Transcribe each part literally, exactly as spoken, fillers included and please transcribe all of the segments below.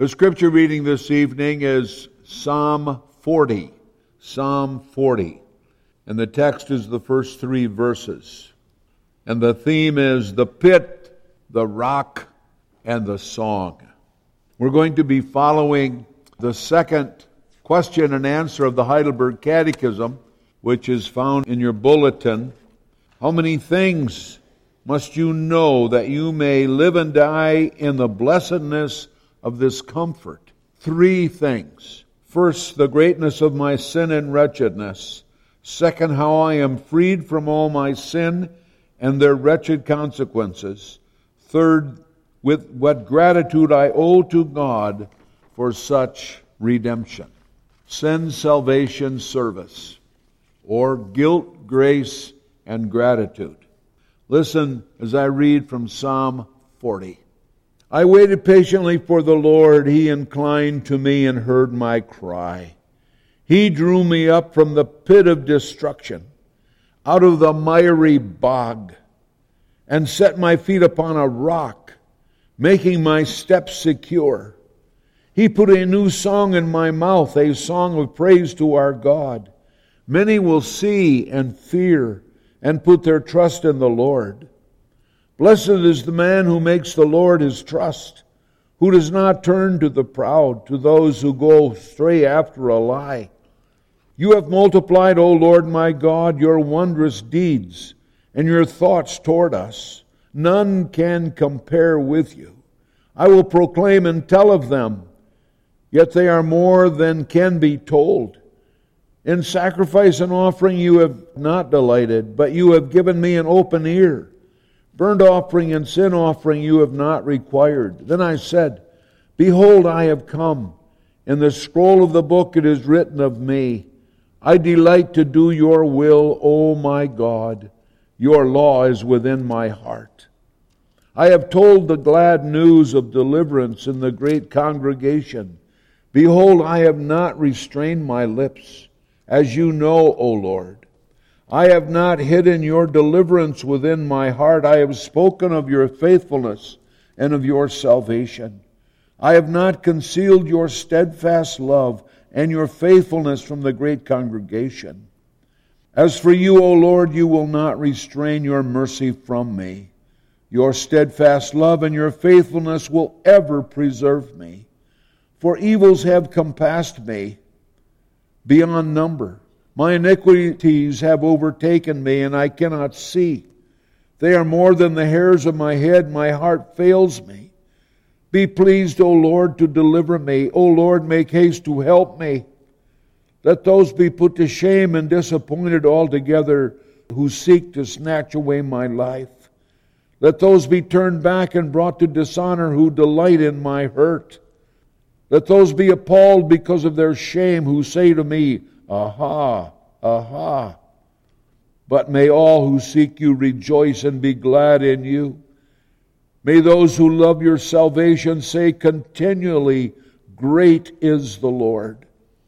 The scripture reading this evening is Psalm forty. Psalm forty. And the text is the first three verses. And the theme is the pit, the rock, and the song. We're going to be following the second question and answer of the Heidelberg Catechism, which is found in your bulletin. How many things must you know that you may live and die in the blessedness of this comfort? Three things. First, the greatness of my sin and wretchedness. Second, how I am freed from all my sin and their wretched consequences. Third, with what gratitude I owe to God for such redemption. Sin, salvation, service, or guilt, grace, and gratitude. Listen as I read from Psalm forty. I waited patiently for the Lord. He inclined to me and heard my cry. He drew me up from the pit of destruction, out of the miry bog, and set my feet upon a rock, making my steps secure. He put a new song in my mouth, a song of praise to our God. Many will see and fear and put their trust in the Lord. Blessed is the man who makes the Lord his trust, who does not turn to the proud, to those who go astray after a lie. You have multiplied, O Lord my God, your wondrous deeds and your thoughts toward us. None can compare with you. I will proclaim and tell of them, yet they are more than can be told. In sacrifice and offering you have not delighted, but you have given me an open ear. Burnt offering and sin offering you have not required. Then I said, Behold, I have come. In the scroll of the book it is written of me. I delight to do your will, O my God. Your law is within my heart. I have told the glad news of deliverance in the great congregation. Behold, I have not restrained my lips, as you know, O Lord. I have not hidden your deliverance within my heart. I have spoken of your faithfulness and of your salvation. I have not concealed your steadfast love and your faithfulness from the great congregation. As for you, O Lord, you will not restrain your mercy from me. Your steadfast love and your faithfulness will ever preserve me. For evils have compassed me beyond number. My iniquities have overtaken me, and I cannot see. They are more than the hairs of my head. My heart fails me. Be pleased, O Lord, to deliver me. O Lord, make haste to help me. Let those be put to shame and disappointed altogether who seek to snatch away my life. Let those be turned back and brought to dishonor who delight in my hurt. Let those be appalled because of their shame who say to me, Aha, aha. But may all who seek you rejoice and be glad in you. May those who love your salvation say continually, Great is the Lord.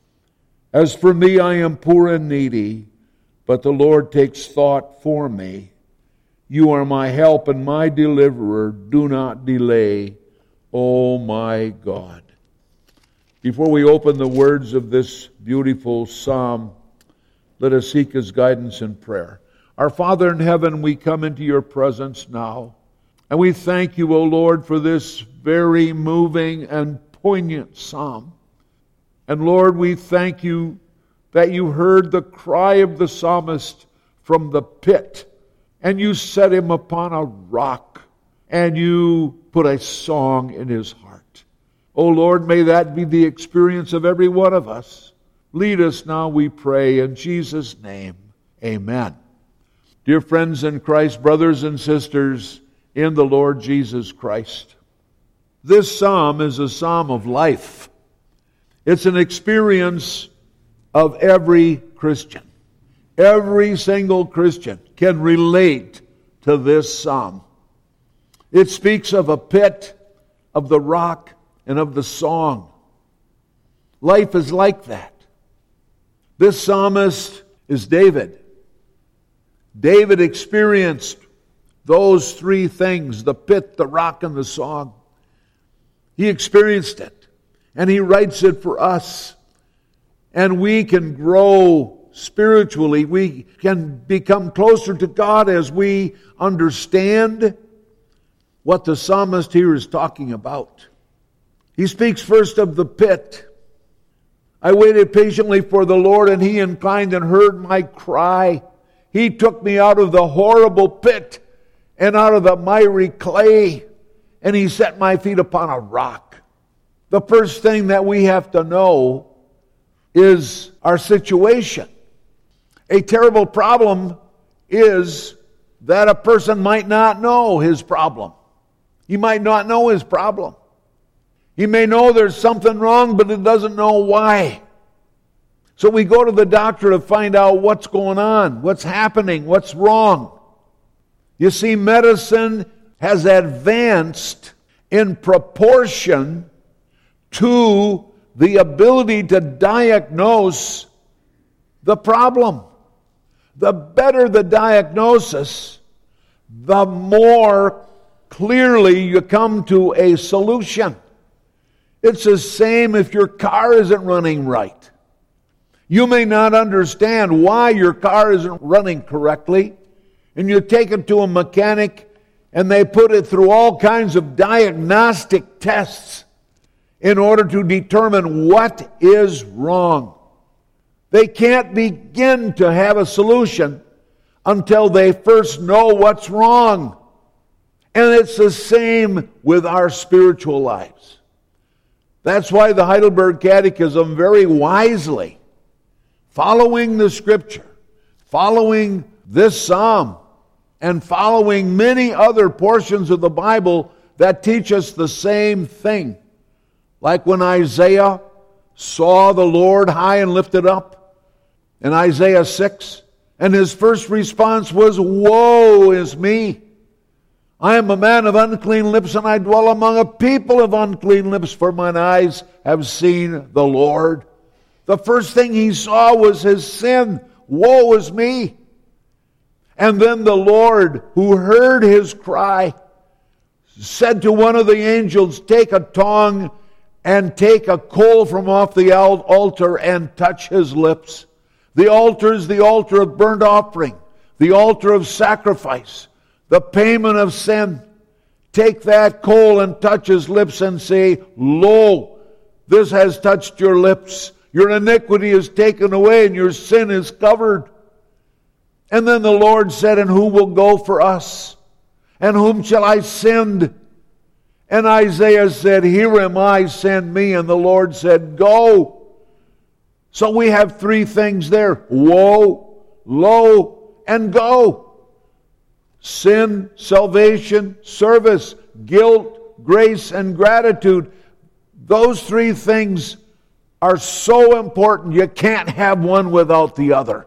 As for me, I am poor and needy, but the Lord takes thought for me. You are my help and my deliverer. Do not delay, O my God. Before we open the words of this beautiful psalm, let us seek His guidance in prayer. Our Father in heaven, we come into your presence now, and we thank you, O Lord, for this very moving and poignant psalm. And Lord, we thank you that you heard the cry of the psalmist from the pit, and you set him upon a rock, and you put a song in his heart. Oh Lord, may that be the experience of every one of us. Lead us now, we pray, in Jesus' name. Amen. Dear friends in Christ, brothers and sisters in the Lord Jesus Christ, this psalm is a psalm of life. It's an experience of every Christian. Every single Christian can relate to this psalm. It speaks of a pit, of the rock, and of the song. Life is like that. This psalmist is David. David experienced those three things, the pit, the rock, and the song. He experienced it. And He writes it for us. And we can grow spiritually. We can become closer to God as we understand what the psalmist here is talking about. He speaks first of the pit. I waited patiently for the Lord, and He inclined and heard my cry. He took me out of the horrible pit and out of the miry clay, and He set my feet upon a rock. The first thing that we have to know is our situation. A terrible problem is that a person might not know his problem. He might not know his problem. He may know there's something wrong, but he doesn't know why. So we go to the doctor to find out what's going on, what's happening, what's wrong. You see, medicine has advanced in proportion to the ability to diagnose the problem. The better the diagnosis, the more clearly you come to a solution. It's the same if your car isn't running right. You may not understand why your car isn't running correctly, and you take it to a mechanic and they put it through all kinds of diagnostic tests in order to determine what is wrong. They can't begin to have a solution until they first know what's wrong. And it's the same with our spiritual lives. That's why the Heidelberg Catechism very wisely, following the Scripture, following this psalm, and following many other portions of the Bible that teach us the same thing. Like when Isaiah saw the Lord high and lifted up in Isaiah six, and his first response was, "Woe is me! I am a man of unclean lips, and I dwell among a people of unclean lips, for mine eyes have seen the Lord." The first thing he saw was his sin. Woe is me! And then the Lord, who heard his cry, said to one of the angels, "Take a tongue and take a coal from off the altar and touch his lips." The altar is the altar of burnt offering, the altar of sacrifice, the payment of sin. Take that coal and touch his lips and say, "Lo, this has touched your lips. Your iniquity is taken away and your sin is covered." And then the Lord said, "And who will go for us? And whom shall I send?" And Isaiah said, "Here am I, send me." And the Lord said, "Go." So we have three things there: woe, lo, and go. Sin, salvation, service, guilt, grace, and gratitude. Those three things are so important. You can't have one without the other.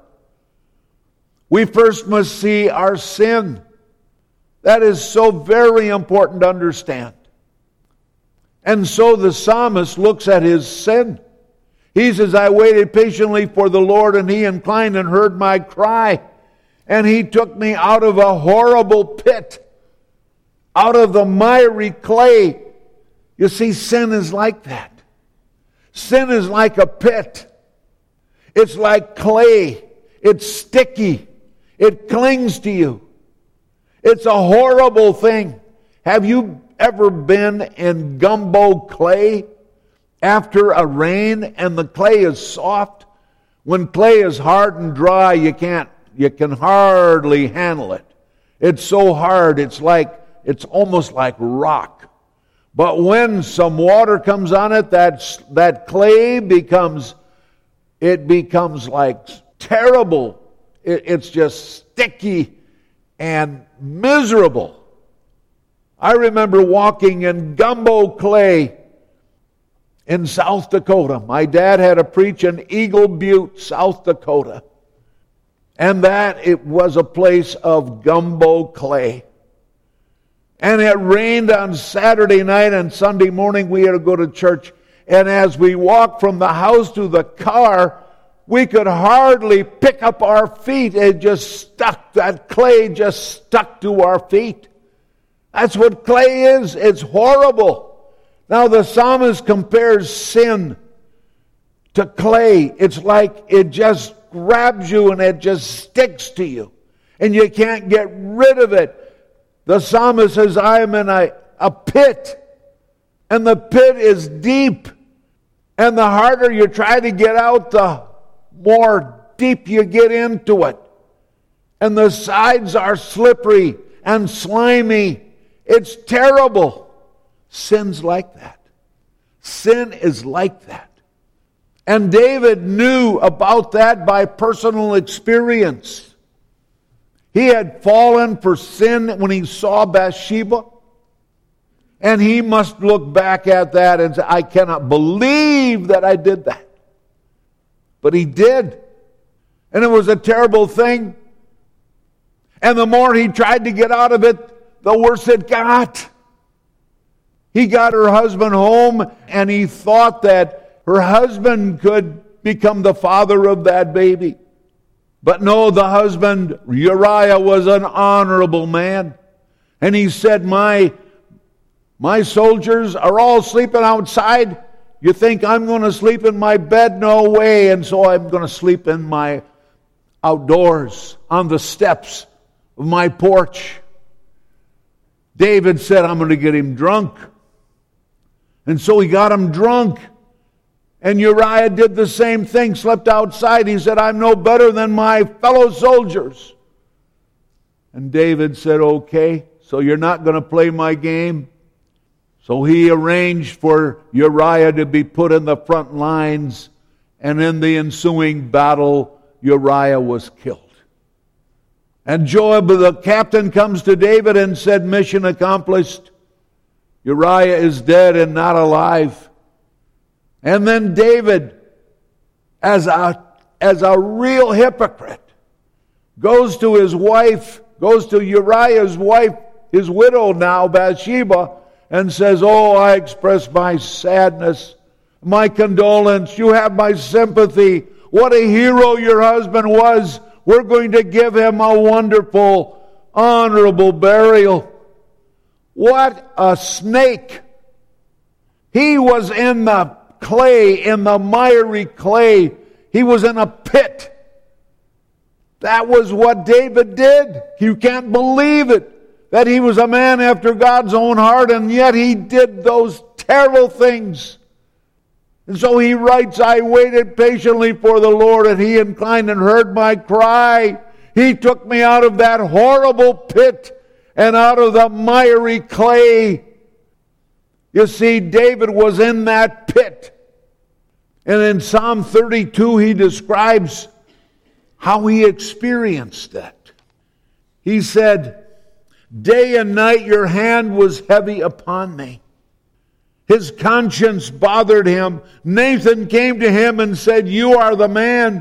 We first must see our sin. That is so very important to understand. And so the psalmist looks at his sin. He says, "I waited patiently for the Lord, and He inclined and heard my cry. And He took me out of a horrible pit, out of the miry clay." You see, sin is like that. Sin is like a pit. It's like clay. It's sticky. It clings to you. It's a horrible thing. Have you ever been in gumbo clay after a rain and the clay is soft? When clay is hard and dry, you can't, you can hardly handle it. It's so hard, it's like, it's almost like rock. But when some water comes on it, that, that clay becomes, it becomes like terrible. It, it's just sticky and miserable. I remember walking in gumbo clay in South Dakota. My dad had a preach in Eagle Butte, South Dakota. And that, it was a place of gumbo clay. And it rained on Saturday night, and Sunday morning we had to go to church. And as we walked from the house to the car, we could hardly pick up our feet. It just stuck. That clay just stuck to our feet. That's what clay is. It's horrible. Now the psalmist compares sin to clay. It's like it just grabs you and it just sticks to you. And you can't get rid of it. The psalmist says, I am in a, a pit. And the pit is deep. And the harder you try to get out, the more deep you get into it. And the sides are slippery and slimy. It's terrible. Sin's like that. Sin is like that. And David knew about that by personal experience. He had fallen for sin when he saw Bathsheba. And he must look back at that and say, I cannot believe that I did that. But he did. And it was a terrible thing. And the more he tried to get out of it, the worse it got. He got her husband home, and he thought that her husband could become the father of that baby. But no, the husband, Uriah, was an honorable man. And he said, my, my soldiers are all sleeping outside. You think I'm going to sleep in my bed? No way. And so I'm going to sleep in my outdoors, on the steps of my porch. David said, I'm going to get him drunk. And so he got him drunk. And Uriah did the same thing, slept outside. He said, I'm no better than my fellow soldiers. And David said, okay, so you're not going to play my game? So he arranged for Uriah to be put in the front lines. And in the ensuing battle, Uriah was killed. And Joab, the captain, comes to David and said, mission accomplished. Uriah is dead and not alive. And then David, as a, as a real hypocrite, goes to his wife, goes to Uriah's wife, his widow now, Bathsheba, and says, oh, I express my sadness, my condolence. You have my sympathy. What a hero your husband was. We're going to give him a wonderful, honorable burial. What a snake. He was in the clay, in the miry clay. He was in a pit. That was what David did. You can't believe it, that he was a man after God's own heart, and yet he did those terrible things. And so he writes, I waited patiently for the Lord, and he inclined and heard my cry. He took me out of that horrible pit and out of the miry clay. You see, David was in that pit. And in Psalm thirty-two, he describes how he experienced it. He said, day and night your hand was heavy upon me. His conscience bothered him. Nathan came to him and said, you are the man.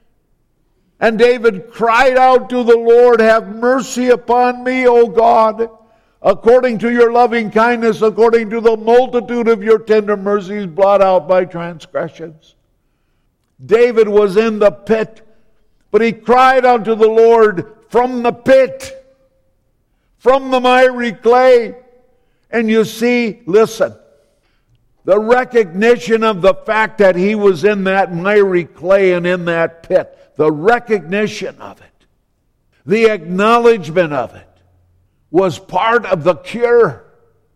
And David cried out to the Lord, have mercy upon me, O God, according to your loving kindness, according to the multitude of your tender mercies, blot out my transgressions. David was in the pit, but he cried unto the Lord from the pit, from the miry clay. And you see, listen, the recognition of the fact that he was in that miry clay and in that pit, the recognition of it, the acknowledgement of it, was part of the cure.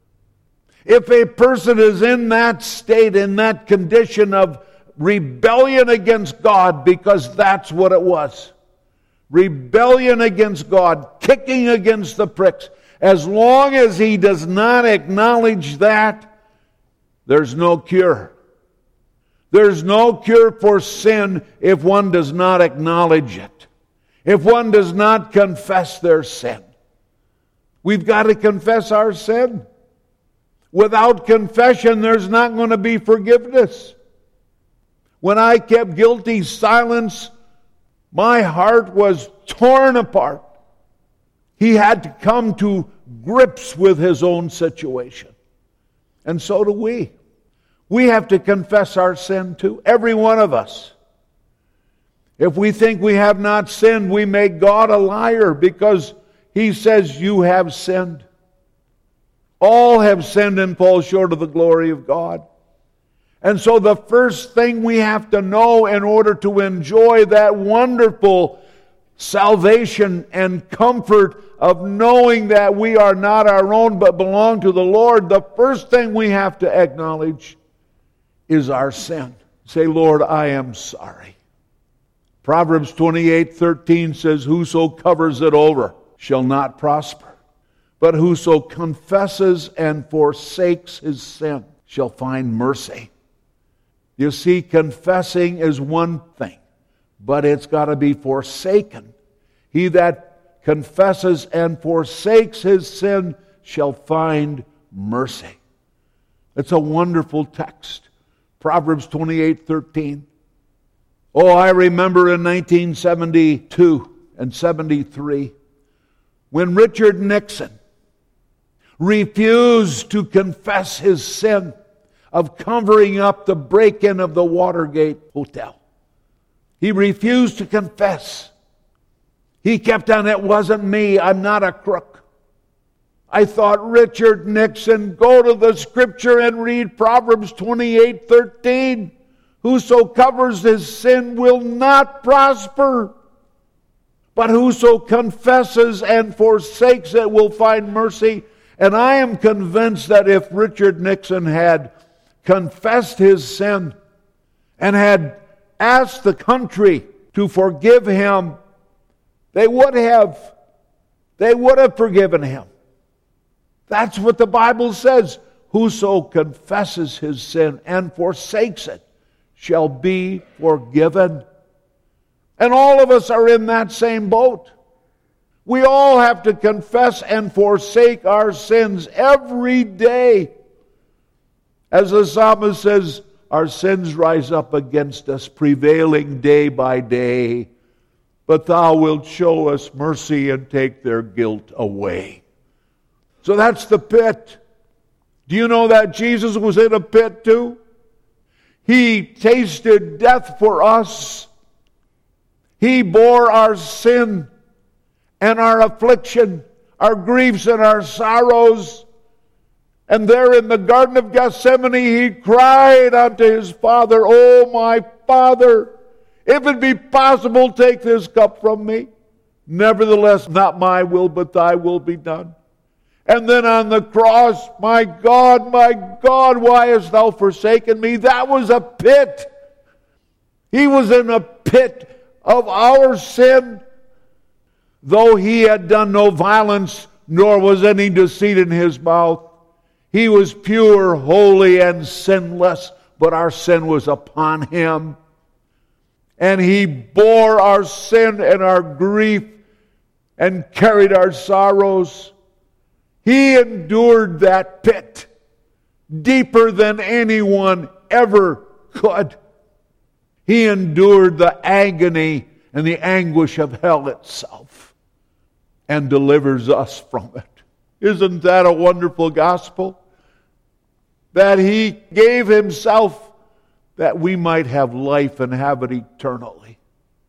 If a person is in that state, in that condition of rebellion against God, because that's what it was, rebellion against God, kicking against the pricks, as long as he does not acknowledge that, there's no cure. There's no cure for sin if one does not acknowledge it, if one does not confess their sin. We've got to confess our sin. Without confession, there's not going to be forgiveness. When I kept guilty silence, my heart was torn apart. He had to come to grips with his own situation. And so do we. We have to confess our sin too, every one of us. If we think we have not sinned, we make God a liar, because he says you have sinned. All have sinned and fall short of the glory of God. And so the first thing we have to know in order to enjoy that wonderful salvation and comfort of knowing that we are not our own but belong to the Lord, the first thing we have to acknowledge is our sin. Say, Lord, I am sorry. Proverbs twenty-eight thirteen says, whoso covers it over shall not prosper, but whoso confesses and forsakes his sin shall find mercy. You see, confessing is one thing, but it's got to be forsaken. He that confesses and forsakes his sin shall find mercy. It's a wonderful text. Proverbs twenty-eight thirteen. Oh, I remember in nineteen seventy-two and seventy-three when Richard Nixon refused to confess his sin of covering up the break-in of the Watergate Hotel. He refused to confess. He kept on, it wasn't me, I'm not a crook. I thought, Richard Nixon, go to the Scripture and read Proverbs twenty-eight thirteen. Whoso covers his sin will not prosper, but whoso confesses and forsakes it will find mercy. And I am convinced that if Richard Nixon had confessed his sin and had asked the country to forgive him, they would have. They would have forgiven him. That's what the Bible says. Whoso confesses his sin and forsakes it shall be forgiven. And all of us are in that same boat. We all have to confess and forsake our sins every day. As the psalmist says, our sins rise up against us, prevailing day by day. But thou wilt show us mercy and take their guilt away. So that's the pit. Do you know that Jesus was in a pit too? He tasted death for us. He bore our sin and our affliction, our griefs and our sorrows. And there in the Garden of Gethsemane, he cried unto his Father, O my Father, if it be possible, take this cup from me. Nevertheless, not my will, but thy will be done. And then on the cross, my God, my God, why hast thou forsaken me? That was a pit. He was in a pit of our sin. Though he had done no violence, nor was any deceit in his mouth, he was pure, holy, and sinless, but our sin was upon him. And he bore our sin and our grief and carried our sorrows. He endured that pit deeper than anyone ever could. He endured the agony and the anguish of hell itself and delivers us from it. Isn't that a wonderful gospel? That he gave himself that we might have life and have it eternally.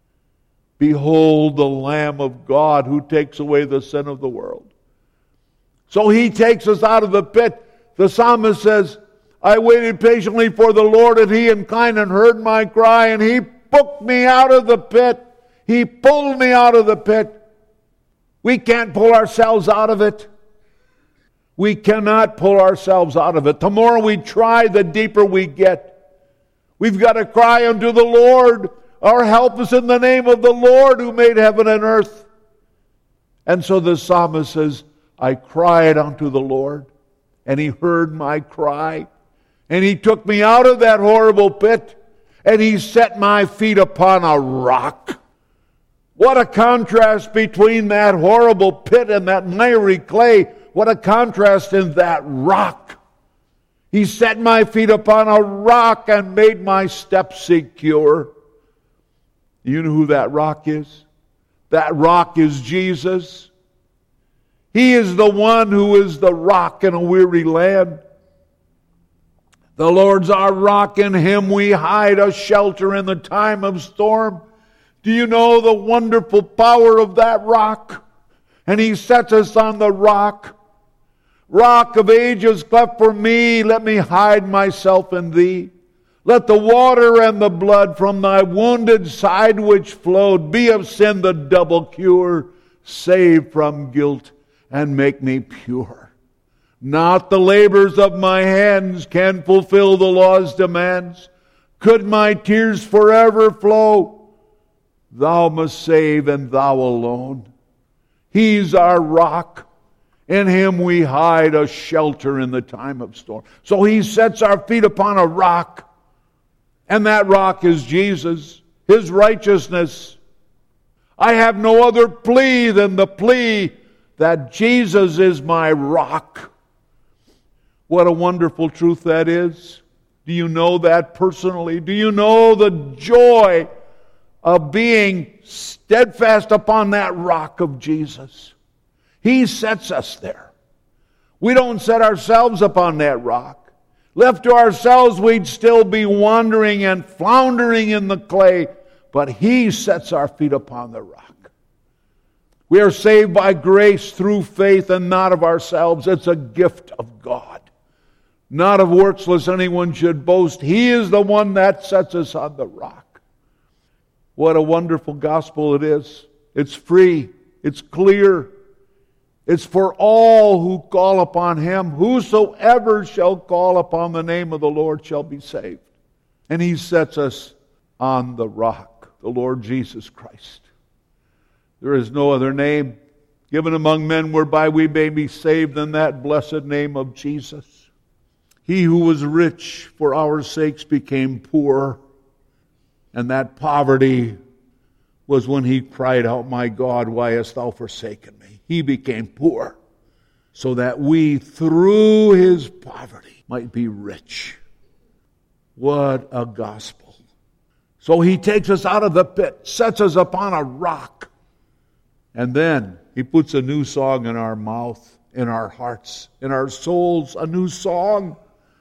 Behold the Lamb of God who takes away the sin of the world. So he takes us out of the pit. The psalmist says, I waited patiently for the Lord, and he inclined and heard my cry, and he took me out of the pit. He pulled me out of the pit. We can't pull ourselves out of it. We cannot pull ourselves out of it. The more we try, the deeper we get. We've got to cry unto the Lord. Our help is in the name of the Lord who made heaven and earth. And so the psalmist says, I cried unto the Lord, and he heard my cry, and he took me out of that horrible pit, and he set my feet upon a rock. What a contrast between that horrible pit and that miry clay. What a contrast in that rock. He set my feet upon a rock and made my steps secure. You know who that rock is? That rock is Jesus. He is the one who is the rock in a weary land. The Lord's our rock, in him we hide a shelter in the time of storm. Do you know the wonderful power of that rock? And he sets us on the rock. Rock of ages, cleft for me, let me hide myself in thee. Let the water and the blood from thy wounded side which flowed be of sin the double cure. Save from guilt and make me pure. Not the labors of my hands can fulfill the law's demands. Could my tears forever flow? Thou must save, and thou alone. He's our rock. In him we hide a shelter in the time of storm. So he sets our feet upon a rock. And that rock is Jesus, his righteousness. I have no other plea than the plea that Jesus is my rock. What a wonderful truth that is. Do you know that personally? Do you know the joy of being steadfast upon that rock of Jesus? He sets us there. We don't set ourselves upon that rock. Left to ourselves, we'd still be wandering and floundering in the clay, but He sets our feet upon the rock. We are saved by grace through faith and not of ourselves. It's a gift of God. Not of works, lest anyone should boast. He is the one that sets us on the rock. What a wonderful gospel it is. It's free. It's clear. It's for all who call upon Him. Whosoever shall call upon the name of the Lord shall be saved. And He sets us on the rock, the Lord Jesus Christ. There is no other name given among men whereby we may be saved than that blessed name of Jesus. He who was rich for our sakes became poor, and that poverty was when He cried out, "My God, why hast thou forsaken me?" He became poor so that we, through His poverty, might be rich. What a gospel. So He takes us out of the pit, sets us upon a rock, and then He puts a new song in our mouth, in our hearts, in our souls, a new song.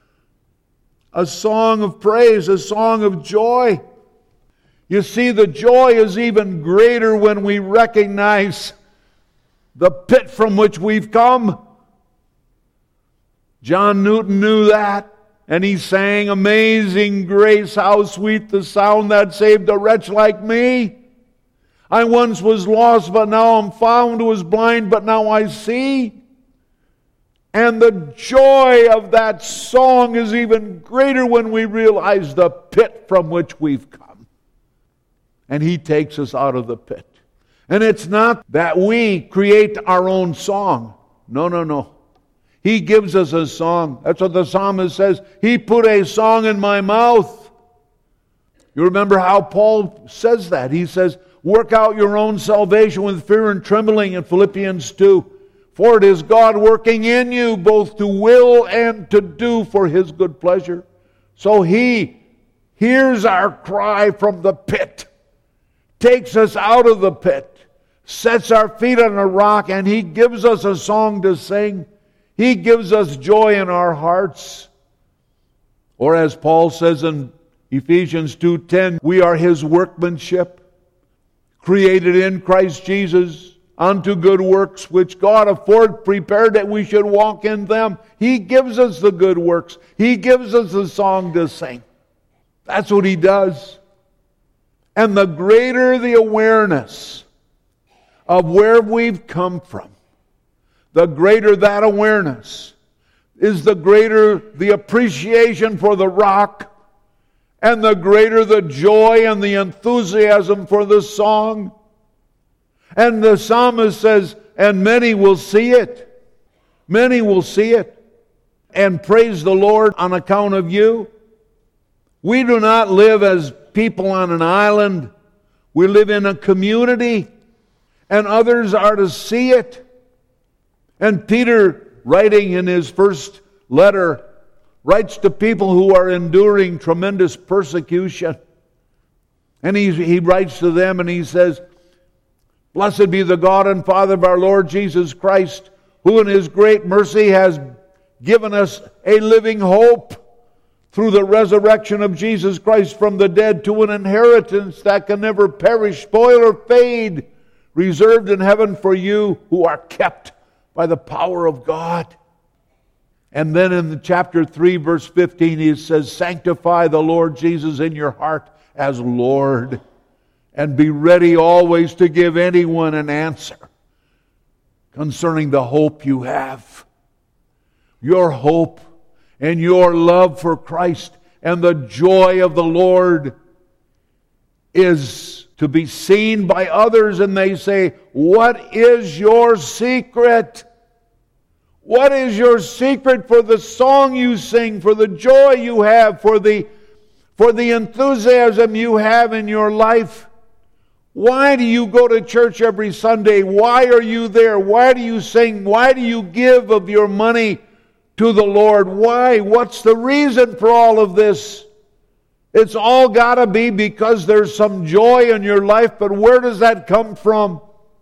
A song of praise, a song of joy. You see, the joy is even greater when we recognize the pit from which we've come. John Newton knew that, and he sang, "Amazing grace, how sweet the sound that saved a wretch like me. I once was lost, but now I'm found, was blind, but now I see." And the joy of that song is even greater when we realize the pit from which we've come. And He takes us out of the pit. And it's not that we create our own song. No, no, no. He gives us a song. That's what the psalmist says. He put a song in my mouth. You remember how Paul says that. He says, work out your own salvation with fear and trembling in Philippians two. For it is God working in you both to will and to do for His good pleasure. So He hears our cry from the pit, takes us out of the pit, sets our feet on a rock, and He gives us a song to sing. He gives us joy in our hearts. Or as Paul says in Ephesians two ten, we are His workmanship, created in Christ Jesus, unto good works, which God afore prepared that we should walk in them. He gives us the good works. He gives us the song to sing. That's what He does. And the greater the awareness of where we've come from, the greater that awareness is, the greater the appreciation for the rock, and the greater the joy and the enthusiasm for the song. And the psalmist says, and many will see it. Many will see it and praise the Lord on account of you. We do not live as people on an island. We live in a community, and others are to see it. And Peter, writing in his first letter, writes to people who are enduring tremendous persecution. And he, he writes to them and he says, "Blessed be the God and Father of our Lord Jesus Christ, who in His great mercy has given us a living hope through the resurrection of Jesus Christ from the dead to an inheritance that can never perish, spoil, or fade, reserved in heaven for you who are kept by the power of God." And then in chapter three, verse fifteen, he says, sanctify the Lord Jesus in your heart as Lord, and be ready always to give anyone an answer concerning the hope you have. Your hope and your love for Christ and the joy of the Lord is to be seen by others, and they say, what is your secret? What is your secret for the song you sing, for the joy you have, for the, for the enthusiasm you have in your life? Why do you go to church every Sunday? Why are you there? Why do you sing? Why do you give of your money to the Lord? Why? What's the reason for all of this? It's all got to be because there's some joy in your life, but where does that come from?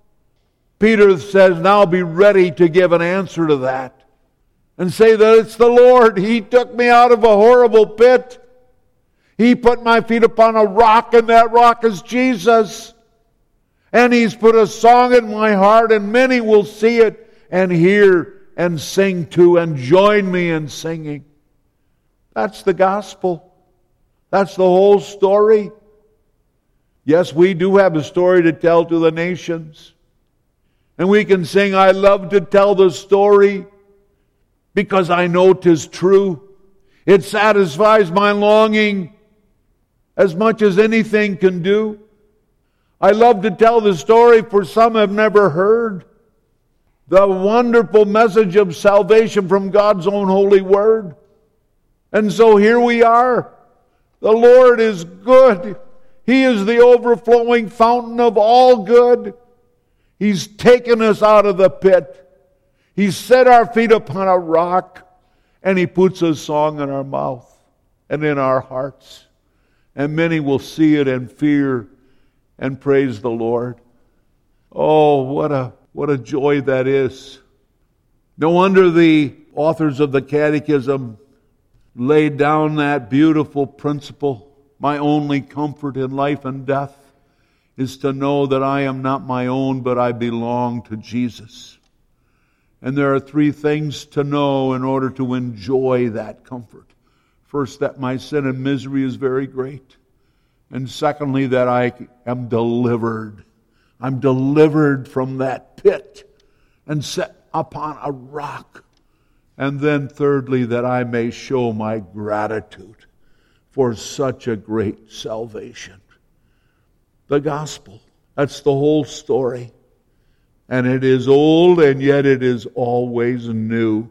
Peter says, now be ready to give an answer to that and say that it's the Lord. He took me out of a horrible pit. He put my feet upon a rock, and that rock is Jesus. And He's put a song in my heart, and many will see it and hear and sing to and join me in singing. That's the gospel. That's the whole story. Yes, we do have a story to tell to the nations. And we can sing, I love to tell the story because I know 'tis true. It satisfies my longing as much as anything can do. I love to tell the story, for some have never heard the wonderful message of salvation from God's own holy word. And so here we are. The Lord is good. He is the overflowing fountain of all good. He's taken us out of the pit. He's set our feet upon a rock, and He puts a song in our mouth and in our hearts. And many will see it and fear and praise the Lord. Oh, what a what a joy that is. No wonder the authors of the Catechism laid down that beautiful principle. My only comfort in life and death is to know that I am not my own, but I belong to Jesus. And there are three things to know in order to enjoy that comfort. First, that my sin and misery is very great. And secondly, that I am delivered. I'm delivered from that pit and set upon a rock. And then thirdly, that I may show my gratitude for such a great salvation. The gospel. That's the whole story. And it is old, and yet it is always new.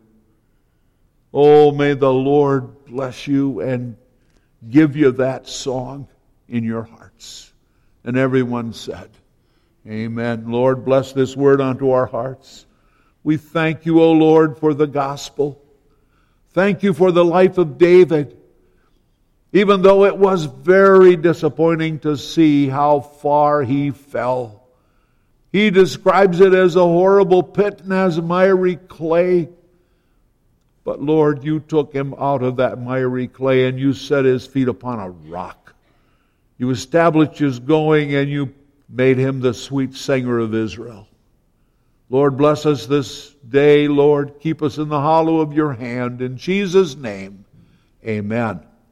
Oh, may the Lord bless you and give you that song in your hearts. And everyone said, amen. Lord, bless this word unto our hearts. We thank you, O Lord, for the gospel. Thank you for the life of David. Even though it was very disappointing to see how far he fell. He describes it as a horrible pit and as miry clay. But Lord, you took him out of that miry clay and you set his feet upon a rock. You established his going and you made him the sweet singer of Israel. Lord, bless us this day, Lord. Keep us in the hollow of your hand. In Jesus' name, amen.